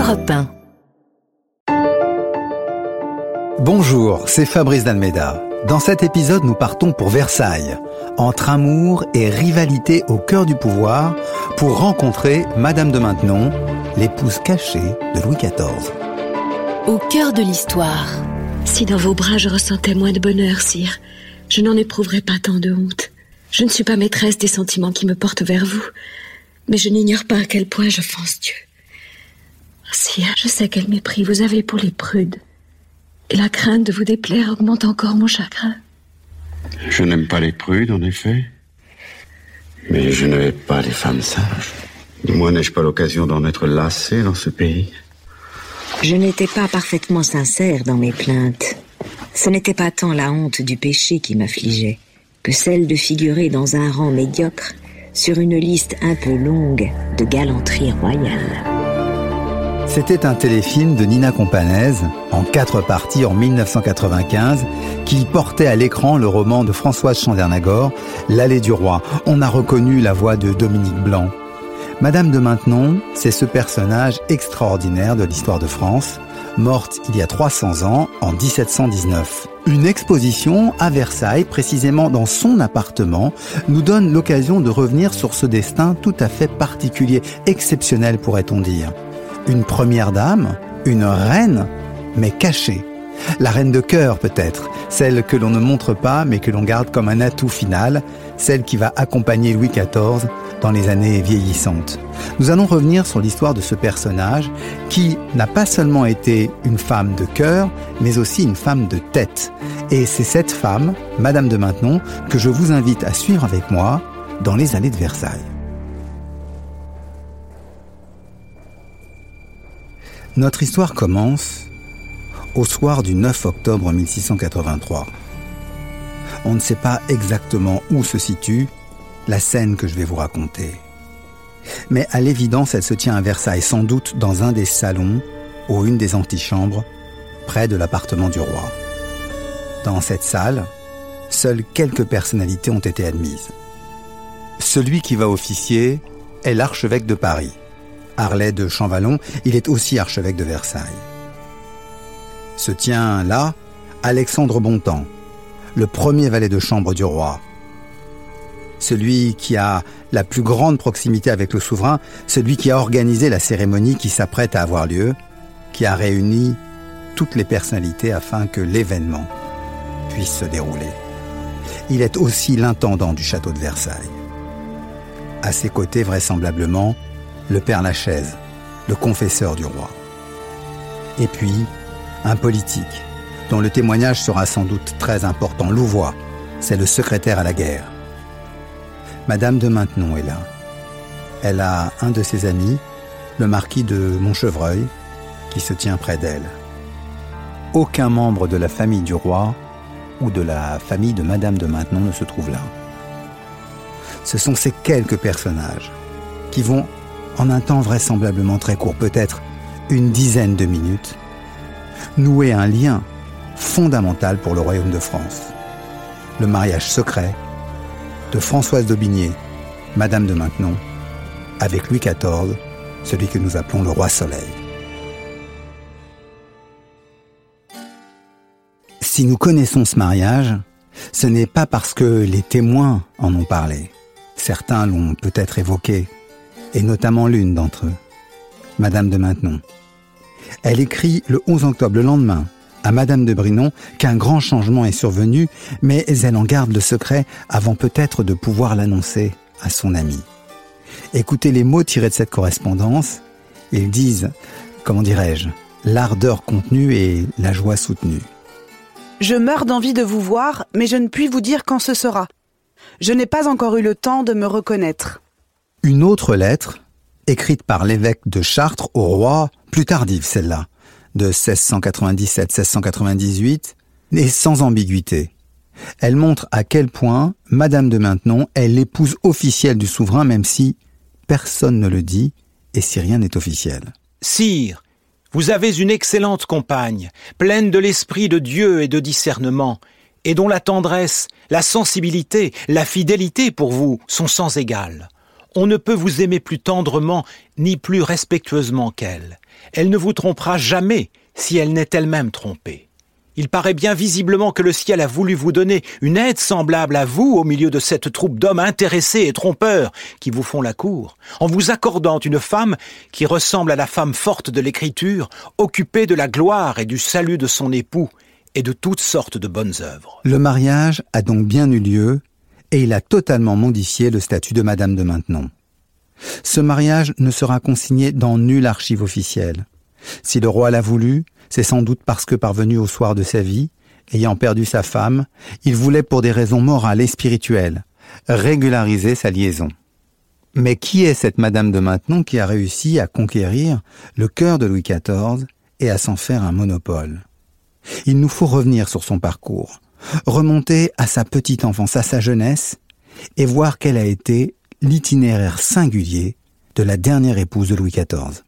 Europe 1. Bonjour, c'est Fabrice d'Almeida. Dans cet épisode, nous partons pour Versailles, entre amour et rivalité au cœur du pouvoir, pour rencontrer Madame de Maintenon, l'épouse cachée de Louis XIV. Au cœur de l'histoire. Si dans vos bras je ressentais moins de bonheur, sire, je n'en éprouverais pas tant de honte. Je ne suis pas maîtresse des sentiments qui me portent vers vous, mais je n'ignore pas à quel point j'offense Dieu. Sire, je sais quel mépris vous avez pour les prudes. Et la crainte de vous déplaire augmente encore mon chagrin. Je n'aime pas les prudes, en effet. Mais je ne hais pas les femmes sages. Du moins, n'ai-je pas l'occasion d'en être lassé dans ce pays? Je n'étais pas parfaitement sincère dans mes plaintes. Ce n'était pas tant la honte du péché qui m'affligeait que celle de figurer dans un rang médiocre sur une liste un peu longue de galanteries royales. C'était un téléfilm de Nina Companèse, en 4 parties en 1995, qui portait à l'écran le roman de Françoise Chandernagor, L'Allée du Roi. On a reconnu la voix de Dominique Blanc. Madame de Maintenon, c'est ce personnage extraordinaire de l'histoire de France, morte il y a 300 ans, en 1719. Une exposition à Versailles, précisément dans son appartement, nous donne l'occasion de revenir sur ce destin tout à fait particulier, exceptionnel pourrait-on dire. Une première dame, une reine, mais cachée. La reine de cœur peut-être, celle que l'on ne montre pas mais que l'on garde comme un atout final, celle qui va accompagner Louis XIV dans les années vieillissantes. Nous allons revenir sur l'histoire de ce personnage qui n'a pas seulement été une femme de cœur, mais aussi une femme de tête. Et c'est cette femme, Madame de Maintenon, que je vous invite à suivre avec moi dans les allées de Versailles. Notre histoire commence au soir du 9 octobre 1683. On ne sait pas exactement où se situe la scène que je vais vous raconter. Mais à l'évidence, elle se tient à Versailles, sans doute dans un des salons ou une des antichambres, près de l'appartement du roi. Dans cette salle, seules quelques personnalités ont été admises. Celui qui va officier est l'archevêque de Paris. Harlay de Champvallon, il est aussi archevêque de Versailles. Se tient là Alexandre Bontemps, le premier valet de chambre du roi. Celui qui a la plus grande proximité avec le souverain, celui qui a organisé la cérémonie qui s'apprête à avoir lieu, qui a réuni toutes les personnalités afin que l'événement puisse se dérouler. Il est aussi l'intendant du château de Versailles. À ses côtés, vraisemblablement, le Père Lachaise, le confesseur du roi. Et puis, un politique, dont le témoignage sera sans doute très important, Louvois, c'est le secrétaire à la guerre. Madame de Maintenon est là. Elle a un de ses amis, le marquis de Montchevreuil, qui se tient près d'elle. Aucun membre de la famille du roi ou de la famille de Madame de Maintenon ne se trouve là. Ce sont ces quelques personnages qui vont, en un temps vraisemblablement très court, peut-être une dizaine de minutes, nouer un lien fondamental pour le royaume de France. Le mariage secret de Françoise d'Aubigné, Madame de Maintenon, avec Louis XIV, celui que nous appelons le roi Soleil. Si nous connaissons ce mariage, ce n'est pas parce que les témoins en ont parlé. Certains l'ont peut-être évoqué, et notamment l'une d'entre eux, Madame de Maintenon. Elle écrit le 11 octobre, le lendemain, à Madame de Brinon qu'un grand changement est survenu, mais elle en garde le secret avant peut-être de pouvoir l'annoncer à son ami. Écoutez les mots tirés de cette correspondance. Ils disent, comment dirais-je, l'ardeur contenue et la joie soutenue. Je meurs d'envie de vous voir, mais je ne puis vous dire quand ce sera. Je n'ai pas encore eu le temps de me reconnaître. Une autre lettre, écrite par l'évêque de Chartres au roi, plus tardive celle-là, de 1697-1698, est sans ambiguïté. Elle montre à quel point Madame de Maintenon est l'épouse officielle du souverain, même si personne ne le dit et si rien n'est officiel. Sire, vous avez une excellente compagne, pleine de l'esprit de Dieu et de discernement, et dont la tendresse, la sensibilité, la fidélité pour vous sont sans égal. On ne peut vous aimer plus tendrement ni plus respectueusement qu'elle. Elle ne vous trompera jamais si elle n'est elle-même trompée. Il paraît bien visiblement que le ciel a voulu vous donner une aide semblable à vous au milieu de cette troupe d'hommes intéressés et trompeurs qui vous font la cour, en vous accordant une femme qui ressemble à la femme forte de l'Écriture, occupée de la gloire et du salut de son époux et de toutes sortes de bonnes œuvres. Le mariage a donc bien eu lieu et il a totalement modifié le statut de Madame de Maintenon. Ce mariage ne sera consigné dans nulle archive officielle. Si le roi l'a voulu, c'est sans doute parce que parvenu au soir de sa vie, ayant perdu sa femme, il voulait pour des raisons morales et spirituelles régulariser sa liaison. Mais qui est cette Madame de Maintenon qui a réussi à conquérir le cœur de Louis XIV et à s'en faire un monopole? Il nous faut revenir sur son parcours, remonter à sa petite enfance, à sa jeunesse, et voir quel a été l'itinéraire singulier de la dernière épouse de Louis XIV.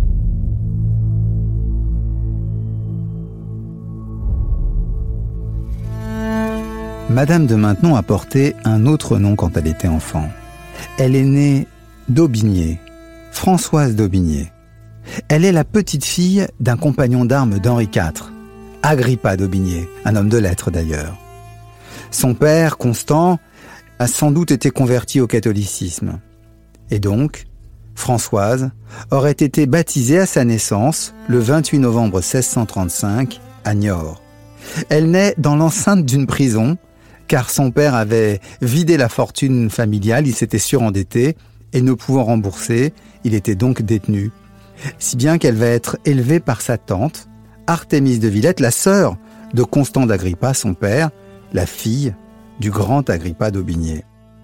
Madame de Maintenon a porté un autre nom quand elle était enfant. Elle est née d'Aubigné, Françoise d'Aubigné. Elle est la petite fille d'un compagnon d'armes d'Henri IV, Agrippa d'Aubigné, un homme de lettres d'ailleurs. Son père, Constant, a sans doute été converti au catholicisme. Et donc, Françoise aurait été baptisée à sa naissance le 28 novembre 1635 à Niort. Elle naît dans l'enceinte d'une prison, car son père avait vidé la fortune familiale, il s'était surendetté, et ne pouvant rembourser, il était donc détenu. Si bien qu'elle va être élevée par sa tante, Artémise de Villette, la sœur de Constant d'Agrippa, son père, la fille du grand Agrippa d'Aubigné.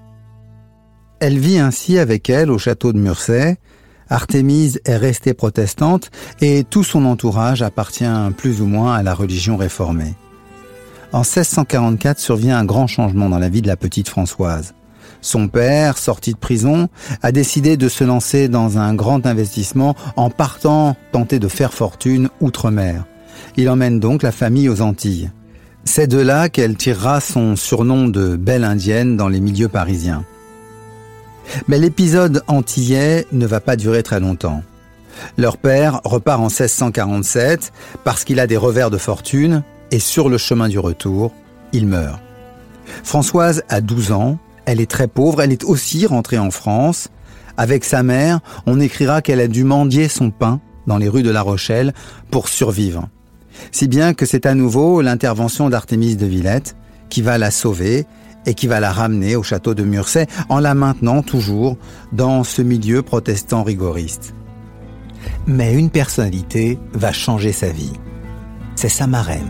Elle vit ainsi avec elle au château de Murset. Artémise est restée protestante et tout son entourage appartient plus ou moins à la religion réformée. En 1644 survient un grand changement dans la vie de la petite Françoise. Son père, sorti de prison, a décidé de se lancer dans un grand investissement en partant tenter de faire fortune outre-mer. Il emmène donc la famille aux Antilles. C'est de là qu'elle tirera son surnom de belle indienne dans les milieux parisiens. Mais l'épisode antillais ne va pas durer très longtemps. Leur père repart en 1647 parce qu'il a des revers de fortune et sur le chemin du retour, il meurt. Françoise a 12 ans, elle est très pauvre, elle est aussi rentrée en France. Avec sa mère, on écrira qu'elle a dû mendier son pain dans les rues de La Rochelle pour survivre. Si bien que c'est à nouveau l'intervention d'Artémise de Villette qui va la sauver et qui va la ramener au château de Murset en la maintenant toujours dans ce milieu protestant rigoriste. Mais une personnalité va changer sa vie. C'est sa marraine.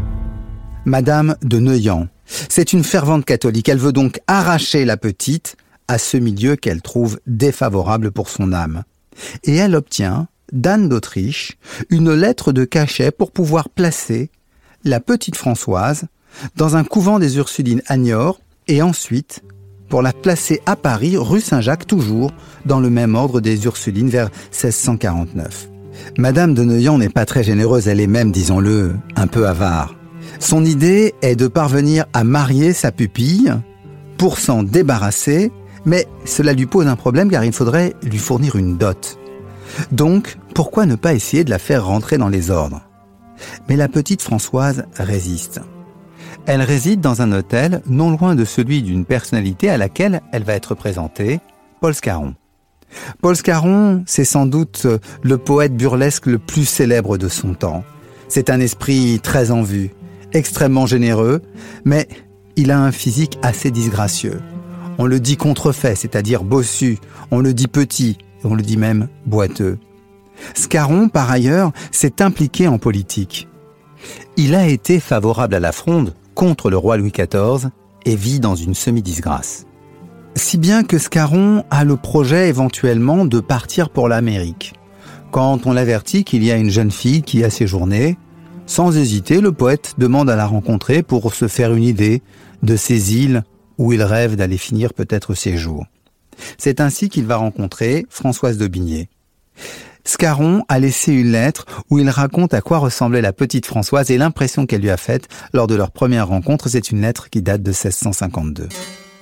Madame de Neuillan. C'est une fervente catholique. Elle veut donc arracher la petite à ce milieu qu'elle trouve défavorable pour son âme. Et elle obtient d'Anne d'Autriche une lettre de cachet pour pouvoir placer la petite Françoise dans un couvent des Ursulines à Niort et ensuite pour la placer à Paris, rue Saint-Jacques, toujours dans le même ordre des Ursulines vers 1649. Madame de Neuillan n'est pas très généreuse, elle est même, disons-le, un peu avare. Son idée est de parvenir à marier sa pupille pour s'en débarrasser, mais cela lui pose un problème car il faudrait lui fournir une dot. Donc, pourquoi ne pas essayer de la faire rentrer dans les ordres? Mais la petite Françoise résiste. Elle réside dans un hôtel non loin de celui d'une personnalité à laquelle elle va être présentée, Paul Scarron. Paul Scarron, c'est sans doute le poète burlesque le plus célèbre de son temps. C'est un esprit très en vue, extrêmement généreux, mais il a un physique assez disgracieux. On le dit contrefait, c'est-à-dire bossu, on le dit petit, on le dit même boiteux. Scarron, par ailleurs, s'est impliqué en politique. Il a été favorable à la Fronde contre le roi Louis XIV et vit dans une semi-disgrâce. Si bien que Scarron a le projet éventuellement de partir pour l'Amérique. Quand on l'avertit qu'il y a une jeune fille qui a séjourné, sans hésiter, le poète demande à la rencontrer pour se faire une idée de ces îles où il rêve d'aller finir peut-être ses jours. C'est ainsi qu'il va rencontrer Françoise d'Aubigné. Scarron a laissé une lettre où il raconte à quoi ressemblait la petite Françoise et l'impression qu'elle lui a faite lors de leur première rencontre. C'est une lettre qui date de 1652.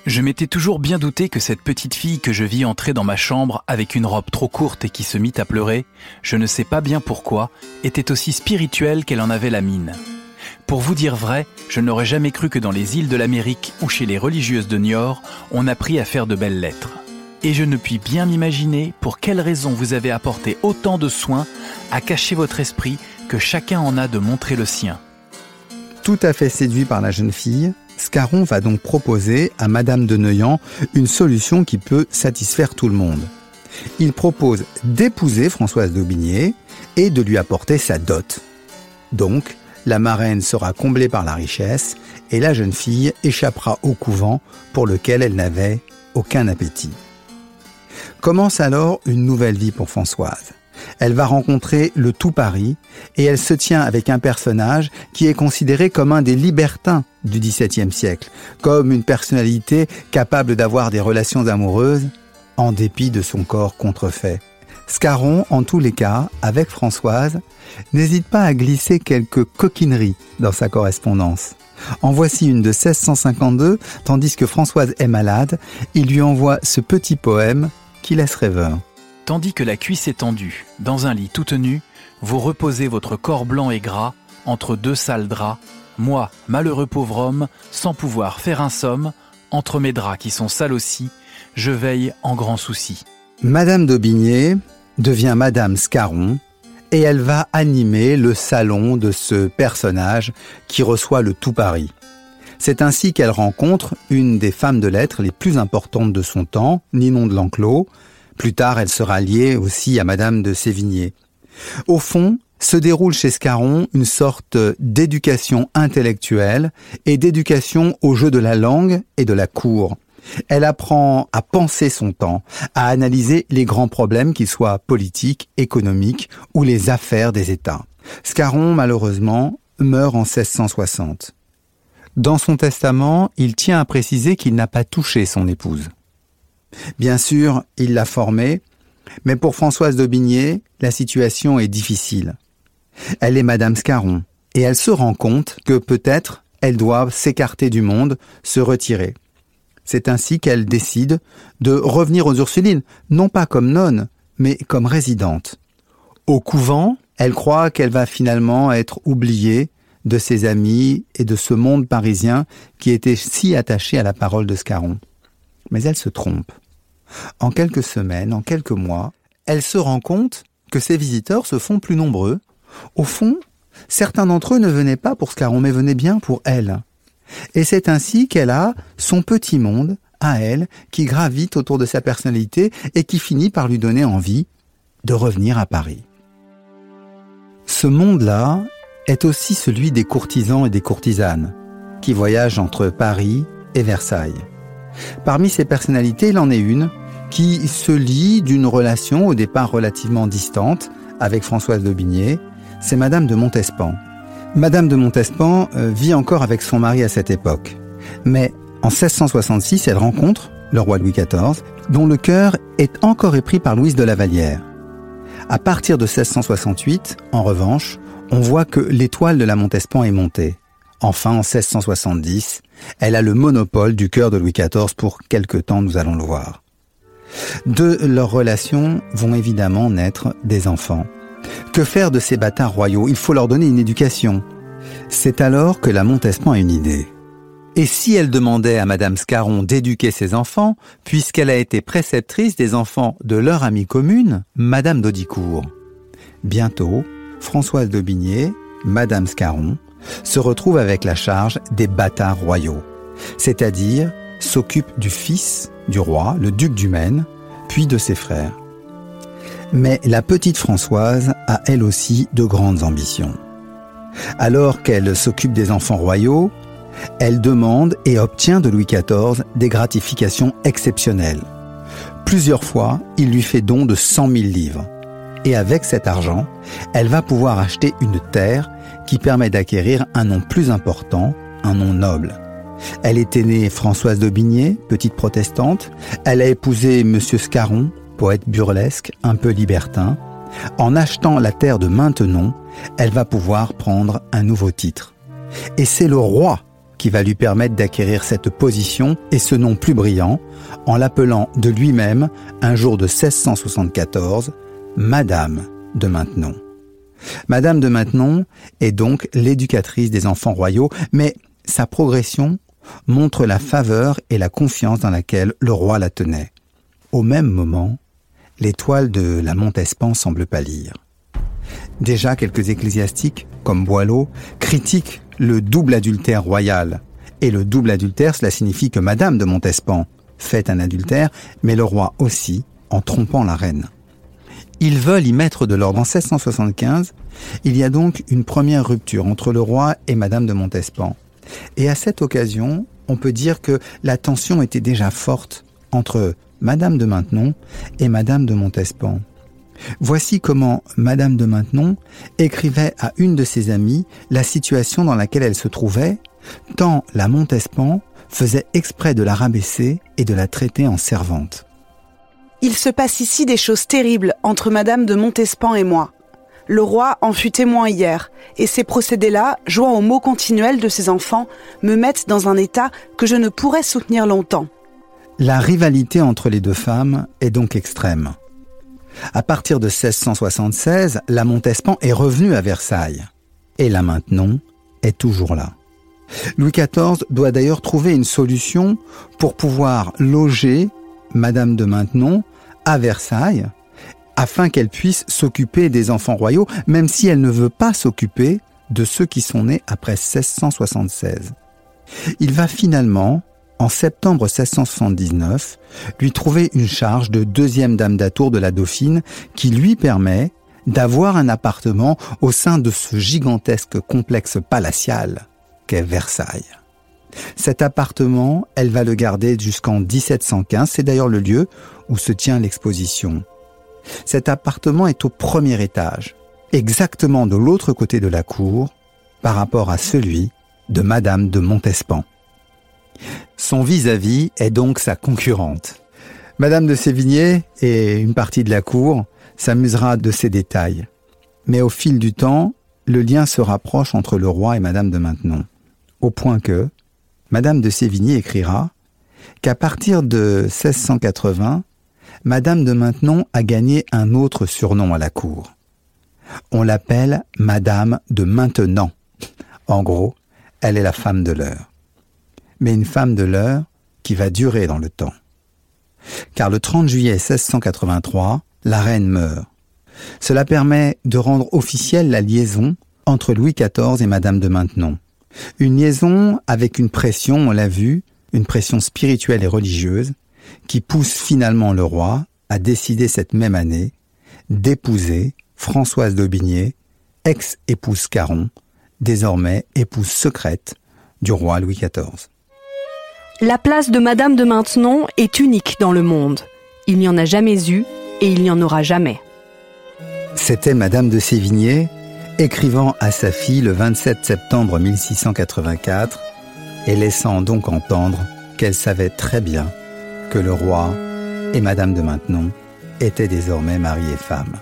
Je m'étais toujours bien douté que cette petite fille que je vis entrer dans ma chambre avec une robe trop courte et qui se mit à pleurer, je ne sais pas bien pourquoi, était aussi spirituelle qu'elle en avait la mine. Pour vous dire vrai, je n'aurais jamais cru que dans les îles de l'Amérique ou chez les religieuses de Niort, on apprit à faire de belles lettres. Et je ne puis bien m'imaginer pour quelle raison vous avez apporté autant de soin à cacher votre esprit que chacun en a de montrer le sien. Tout à fait séduit par la jeune fille, Scarron va donc proposer à Madame de Neuillan une solution qui peut satisfaire tout le monde. Il propose d'épouser Françoise d'Aubigné et de lui apporter sa dot. Donc, la marraine sera comblée par la richesse et la jeune fille échappera au couvent pour lequel elle n'avait aucun appétit. Commence alors une nouvelle vie pour Françoise. Elle va rencontrer le tout Paris et elle se tient avec un personnage qui est considéré comme un des libertins du XVIIe siècle, comme une personnalité capable d'avoir des relations amoureuses en dépit de son corps contrefait. Scarron, en tous les cas, avec Françoise, n'hésite pas à glisser quelques coquineries dans sa correspondance. En voici une de 1652, tandis que Françoise est malade, il lui envoie ce petit poème qui laisse rêveur. Tandis que la cuisse est tendue, dans un lit tout nu, vous reposez votre corps blanc et gras entre deux sales draps. Moi, malheureux pauvre homme, sans pouvoir faire un somme, entre mes draps qui sont sales aussi, je veille en grand souci. Madame d'Aubigné devient Madame Scarron et elle va animer le salon de ce personnage qui reçoit le tout Paris. C'est ainsi qu'elle rencontre une des femmes de lettres les plus importantes de son temps, Ninon de L'Enclos. Plus tard, elle sera liée aussi à Madame de Sévigné. Au fond, se déroule chez Scarron une sorte d'éducation intellectuelle et d'éducation au jeu de la langue et de la cour. Elle apprend à penser son temps, à analyser les grands problèmes, qu'ils soient politiques, économiques ou les affaires des États. Scarron, malheureusement, meurt en 1660. Dans son testament, il tient à préciser qu'il n'a pas touché son épouse. Bien sûr, il l'a formée, mais pour Françoise d'Aubigné, la situation est difficile. Elle est Madame Scarron, et elle se rend compte que peut-être elle doit s'écarter du monde, se retirer. C'est ainsi qu'elle décide de revenir aux Ursulines, non pas comme nonne, mais comme résidente. Au couvent, elle croit qu'elle va finalement être oubliée de ses amis et de ce monde parisien qui était si attaché à la parole de Scarron. Mais elle se trompe. En quelques semaines, en quelques mois, elle se rend compte que ses visiteurs se font plus nombreux. Au fond, certains d'entre eux ne venaient pas pour Scarron, mais venaient bien pour elle. Et c'est ainsi qu'elle a son petit monde, à elle, qui gravite autour de sa personnalité et qui finit par lui donner envie de revenir à Paris. Ce monde-là est aussi celui des courtisans et des courtisanes, qui voyagent entre Paris et Versailles. Parmi ces personnalités, il en est une qui se lie d'une relation au départ relativement distante avec Françoise d'Aubigné, c'est Madame de Montespan. Madame de Montespan vit encore avec son mari à cette époque. Mais en 1666, elle rencontre le roi Louis XIV, dont le cœur est encore épris par Louise de La Vallière. À partir de 1668, en revanche, on voit que l'étoile de la Montespan est montée. Enfin, en 1670, elle a le monopole du cœur de Louis XIV pour quelque temps, nous allons le voir. De leur relation vont évidemment naître des enfants. Que faire de ces bâtards royaux ? Il faut leur donner une éducation. C'est alors que la Montespan a une idée. Et si elle demandait à Madame Scarron d'éduquer ses enfants, puisqu'elle a été préceptrice des enfants de leur amie commune, Madame d'Audicourt. Bientôt, Françoise d'Aubigné, Madame Scarron, se retrouve avec la charge des bâtards royaux, c'est-à-dire s'occupe du fils du roi, le duc du Maine, puis de ses frères. Mais la petite Françoise a elle aussi de grandes ambitions. Alors qu'elle s'occupe des enfants royaux, elle demande et obtient de Louis XIV des gratifications exceptionnelles. Plusieurs fois, il lui fait don de 100 000 livres. Et avec cet argent, elle va pouvoir acheter une terre qui permet d'acquérir un nom plus important, un nom noble. Elle était née Françoise d'Aubigné, petite protestante. Elle a épousé Monsieur Scarron, poète burlesque, un peu libertin. En achetant la terre de Maintenon, elle va pouvoir prendre un nouveau titre. Et c'est le roi qui va lui permettre d'acquérir cette position et ce nom plus brillant en l'appelant de lui-même, un jour de 1674, Madame de Maintenon. Madame de Maintenon est donc l'éducatrice des enfants royaux, mais sa progression montre la faveur et la confiance dans laquelle le roi la tenait. Au même moment, l'étoile de la Montespan semble pâlir. Déjà, quelques ecclésiastiques, comme Boileau, critiquent le double adultère royal. Et le double adultère, cela signifie que Madame de Montespan fait un adultère, mais le roi aussi, en trompant la reine. Ils veulent y mettre de l'ordre. En 1675, il y a donc une première rupture entre le roi et Madame de Montespan. Et à cette occasion, on peut dire que la tension était déjà forte entre Madame de Maintenon et Madame de Montespan. Voici comment Madame de Maintenon écrivait à une de ses amies la situation dans laquelle elle se trouvait, tant la Montespan faisait exprès de la rabaisser et de la traiter en servante. Il se passe ici des choses terribles entre Madame de Montespan et moi. Le roi en fut témoin hier, et ces procédés-là, joints aux maux continuels de ses enfants, me mettent dans un état que je ne pourrais soutenir longtemps. La rivalité entre les deux femmes est donc extrême. À partir de 1676, la Montespan est revenue à Versailles, et la Maintenon est toujours là. Louis XIV doit d'ailleurs trouver une solution pour pouvoir loger Madame de Maintenon à Versailles, afin qu'elle puisse s'occuper des enfants royaux, même si elle ne veut pas s'occuper de ceux qui sont nés après 1676. Il va finalement, en septembre 1679, lui trouver une charge de deuxième dame d'atour de la Dauphine qui lui permet d'avoir un appartement au sein de ce gigantesque complexe palatial qu'est Versailles. Cet appartement, elle va le garder jusqu'en 1715, c'est d'ailleurs le lieu où se tient l'exposition. Cet appartement est au premier étage, exactement de l'autre côté de la cour, par rapport à celui de Madame de Montespan. Son vis-à-vis est donc sa concurrente. Madame de Sévigné et une partie de la cour s'amusera de ces détails. Mais au fil du temps, le lien se rapproche entre le roi et Madame de Maintenon, au point que Madame de Sévigné écrira qu'à partir de 1680, Madame de Maintenon a gagné un autre surnom à la cour. On l'appelle Madame de Maintenant. En gros, elle est la femme de l'heure. Mais une femme de l'heure qui va durer dans le temps. Car le 30 juillet 1683, la reine meurt. Cela permet de rendre officielle la liaison entre Louis XIV et Madame de Maintenon. Une liaison avec une pression, on l'a vu, une pression spirituelle et religieuse, qui pousse finalement le roi à décider cette même année d'épouser Françoise d'Aubigné, ex-épouse Caron, désormais épouse secrète du roi Louis XIV. La place de Madame de Maintenon est unique dans le monde. Il n'y en a jamais eu et il n'y en aura jamais. C'était Madame de Sévigné, écrivant à sa fille le 27 septembre 1684 et laissant donc entendre qu'elle savait très bien que le roi et Madame de Maintenon étaient désormais mari et femme.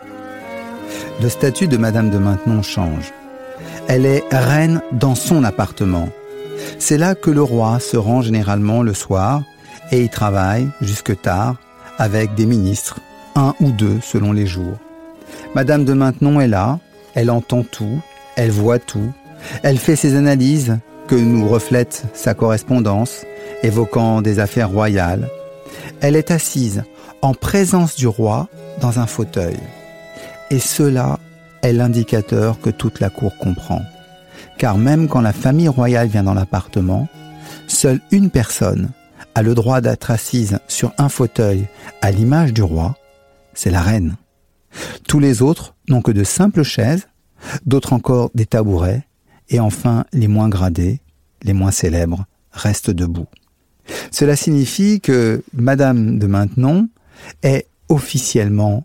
Le statut de Madame de Maintenon change. Elle est reine dans son appartement. C'est là que le roi se rend généralement le soir et y travaille jusque tard avec des ministres, un ou deux selon les jours. Madame de Maintenon est là, elle entend tout, elle voit tout, elle fait ses analyses que nous reflète sa correspondance, évoquant des affaires royales. Elle est assise en présence du roi dans un fauteuil. Et cela est l'indicateur que toute la cour comprend. Car même quand la famille royale vient dans l'appartement, seule une personne a le droit d'être assise sur un fauteuil à l'image du roi, c'est la reine. Tous les autres n'ont que de simples chaises, d'autres encore des tabourets, et enfin les moins gradés, les moins célèbres, restent debout. Cela signifie que Madame de Maintenon est officieusement,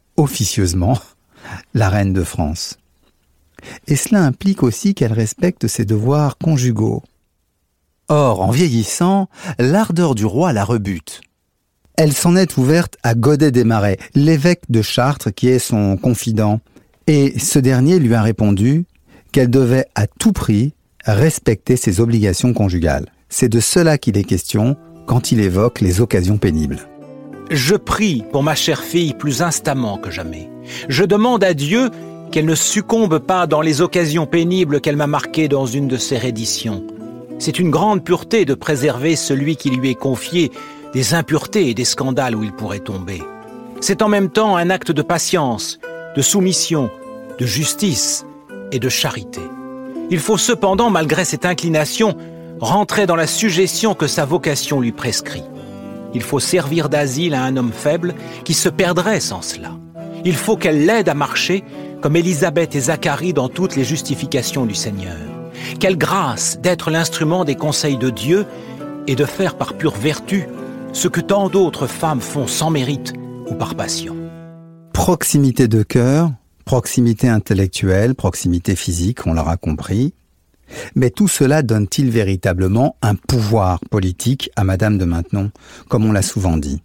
la reine de France. Et cela implique aussi qu'elle respecte ses devoirs conjugaux. Or, en vieillissant, l'ardeur du roi la rebute. Elle s'en est ouverte à Godet des Marais, l'évêque de Chartres qui est son confident, et ce dernier lui a répondu qu'elle devait à tout prix respecter ses obligations conjugales. c'est de cela qu'il est question quand il évoque les occasions pénibles. Je prie pour ma chère fille plus instamment que jamais. Je demande à Dieu qu'elle ne succombe pas dans les occasions pénibles qu'elle m'a marquées dans une de ses redditions. C'est une grande pureté de préserver celui qui lui est confié des impuretés et des scandales où il pourrait tomber. C'est en même temps un acte de patience, de soumission, de justice et de charité. Il faut cependant, malgré cette inclination, rentrer dans la sujétion que sa vocation lui prescrit. Il faut servir d'asile à un homme faible qui se perdrait sans cela. Il faut qu'elle l'aide à marcher comme Élisabeth et Zacharie dans toutes les justifications du Seigneur. Quelle grâce d'être l'instrument des conseils de Dieu et de faire par pure vertu ce que tant d'autres femmes font sans mérite ou par passion. Proximité de cœur, proximité intellectuelle, proximité physique, on l'aura compris. Mais tout cela donne-t-il véritablement un pouvoir politique à Madame de Maintenon, comme on l'a souvent dit?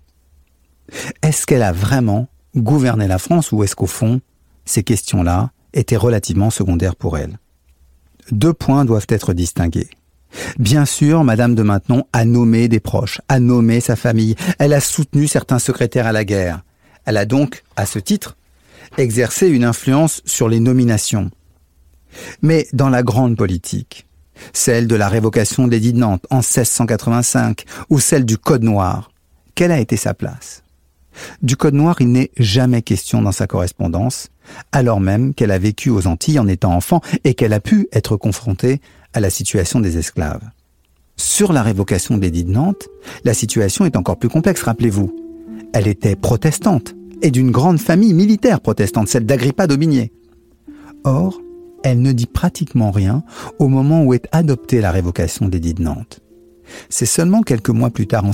Est-ce qu'elle a vraiment gouverné la France ou est-ce qu'au fond, ces questions-là étaient relativement secondaires pour elle? 2 points doivent être distingués. Bien sûr, Madame de Maintenon a nommé des proches, a nommé sa famille, elle a soutenu certains secrétaires à la guerre. Elle a donc, à ce titre, exercé une influence sur les nominations. Mais dans la grande politique, celle de la révocation de l'édit de Nantes en 1685 ou celle du Code noir, quelle a été sa place? Du Code noir, il n'est jamais question dans sa correspondance, alors même qu'elle a vécu aux Antilles en étant enfant et qu'elle a pu être confrontée à la situation des esclaves. Sur la révocation de l'édit de Nantes, la situation est encore plus complexe, rappelez-vous. Elle était protestante et d'une grande famille militaire protestante, celle d'Agrippa d'Aubigné. Or, elle ne dit pratiquement rien au moment où est adoptée la révocation de l'édit de Nantes. C'est seulement quelques mois plus tard, en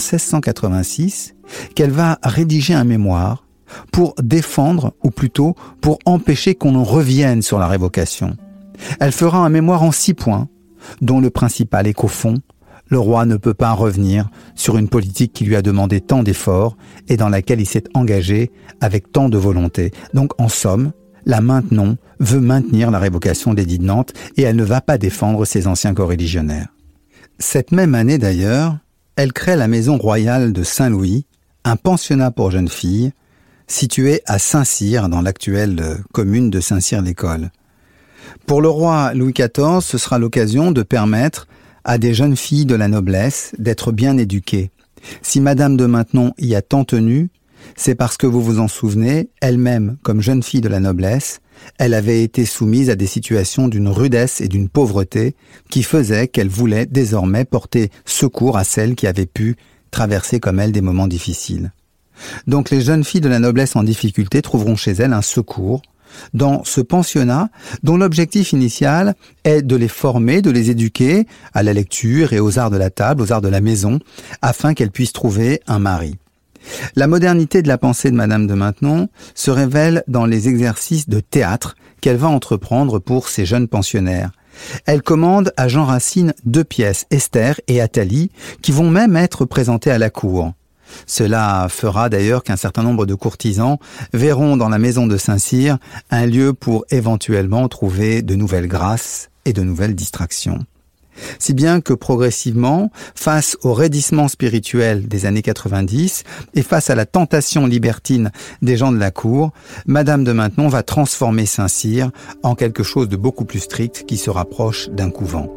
1686, qu'elle va rédiger un mémoire pour défendre, ou plutôt pour empêcher qu'on en revienne sur la révocation. Elle fera un mémoire en 6 points, dont le principal est qu'au fond, le roi ne peut pas revenir sur une politique qui lui a demandé tant d'efforts et dans laquelle il s'est engagé avec tant de volonté. Donc en somme, la Maintenon veut maintenir la révocation de l'édit de Nantes et elle ne va pas défendre ses anciens coreligionnaires. Cette même année d'ailleurs, elle crée la maison royale de Saint-Louis, un pensionnat pour jeunes filles, situé à Saint-Cyr, dans l'actuelle commune de Saint-Cyr-l'École. Pour le roi Louis XIV, ce sera l'occasion de permettre à des jeunes filles de la noblesse d'être bien éduquées. Si Madame de Maintenon y a tant tenu, c'est parce que vous vous en souvenez, elle-même, comme jeune fille de la noblesse, elle avait été soumise à des situations d'une rudesse et d'une pauvreté qui faisaient qu'elle voulait désormais porter secours à celles qui avaient pu traverser comme elle des moments difficiles. Donc les jeunes filles de la noblesse en difficulté trouveront chez elle un secours dans ce pensionnat dont l'objectif initial est de les former, de les éduquer à la lecture et aux arts de la table, aux arts de la maison, afin qu'elles puissent trouver un mari. La modernité de la pensée de Madame de Maintenon se révèle dans les exercices de théâtre qu'elle va entreprendre pour ces jeunes pensionnaires. Elle commande à Jean Racine 2 pièces, Esther et Athalie, qui vont même être présentées à la cour. Cela fera d'ailleurs qu'un certain nombre de courtisans verront dans la maison de Saint-Cyr un lieu pour éventuellement trouver de nouvelles grâces et de nouvelles distractions. Si bien que progressivement, face au raidissement spirituel des années 90 et face à la tentation libertine des gens de la cour, Madame de Maintenon va transformer Saint-Cyr en quelque chose de beaucoup plus strict qui se rapproche d'un couvent.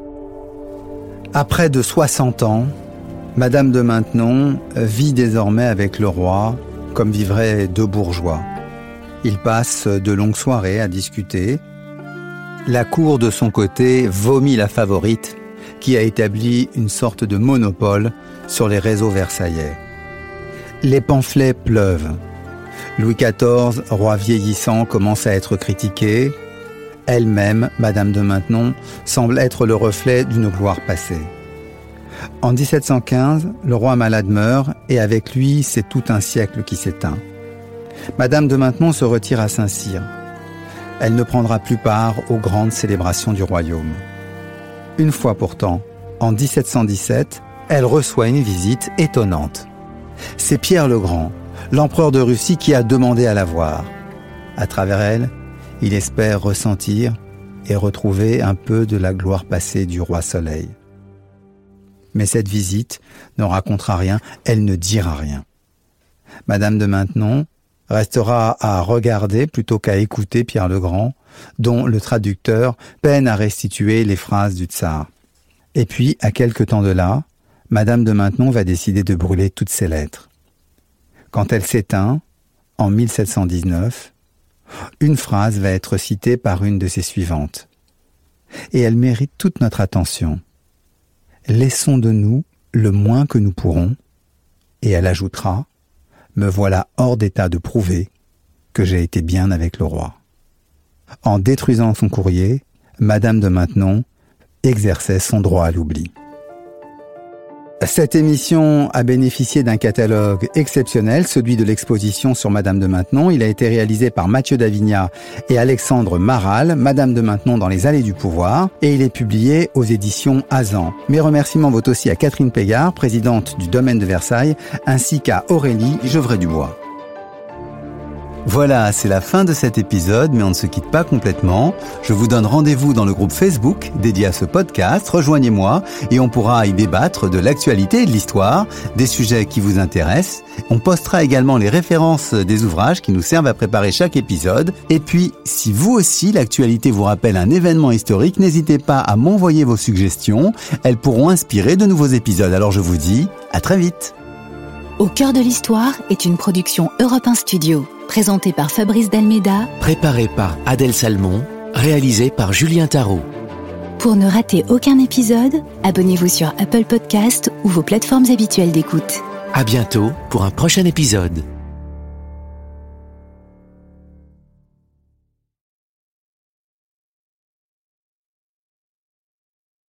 À près de 60 ans, Madame de Maintenon vit désormais avec le roi comme vivraient 2 bourgeois. Ils passent de longues soirées à discuter. La cour, de son côté, vomit la favorite qui a établi une sorte de monopole sur les réseaux versaillais. Les pamphlets pleuvent. Louis XIV, roi vieillissant, commence à être critiqué. Elle-même, Madame de Maintenon, semble être le reflet d'une gloire passée. En 1715, le roi malade meurt et avec lui, c'est tout un siècle qui s'éteint. Madame de Maintenon se retire à Saint-Cyr. Elle ne prendra plus part aux grandes célébrations du royaume. Une fois pourtant, en 1717, elle reçoit une visite étonnante. C'est Pierre le Grand, l'empereur de Russie, qui a demandé à la voir. À travers elle, il espère ressentir et retrouver un peu de la gloire passée du roi Soleil. Mais cette visite ne racontera rien, elle ne dira rien. Madame de Maintenon restera à regarder plutôt qu'à écouter Pierre le Grand, dont le traducteur peine à restituer les phrases du tsar. Et puis, à quelque temps de là, Madame de Maintenon va décider de brûler toutes ses lettres. Quand elle s'éteint, en 1719, une phrase va être citée par une de ses suivantes. Et elle mérite toute notre attention. « Laissons de nous le moins que nous pourrons. » Et elle ajoutera « Me voilà hors d'état de prouver que j'ai été bien avec le roi. » En détruisant son courrier, Madame de Maintenon exerçait son droit à l'oubli. Cette émission a bénéficié d'un catalogue exceptionnel, celui de l'exposition sur Madame de Maintenon. Il a été réalisé par Mathieu Davignat et Alexandre Maral, Madame de Maintenon dans les allées du pouvoir, et il est publié aux éditions Azan. Mes remerciements vont aussi à Catherine Pégard, présidente du Domaine de Versailles, ainsi qu'à Aurélie Gevrey-Dubois. Voilà, c'est la fin de cet épisode, mais on ne se quitte pas complètement. Je vous donne rendez-vous dans le groupe Facebook dédié à ce podcast. Rejoignez-moi et on pourra y débattre de l'actualité et de l'histoire, des sujets qui vous intéressent. On postera également les références des ouvrages qui nous servent à préparer chaque épisode. Et puis, si vous aussi, l'actualité vous rappelle un événement historique, n'hésitez pas à m'envoyer vos suggestions. Elles pourront inspirer de nouveaux épisodes. Alors je vous dis à très vite. Au cœur de l'histoire est une production Europe 1 Studio, présentée par Fabrice Dalméda, préparée par Adèle Salmon, réalisée par Julien Tarot. Pour ne rater aucun épisode, abonnez-vous sur Apple Podcast ou vos plateformes habituelles d'écoute. À bientôt pour un prochain épisode.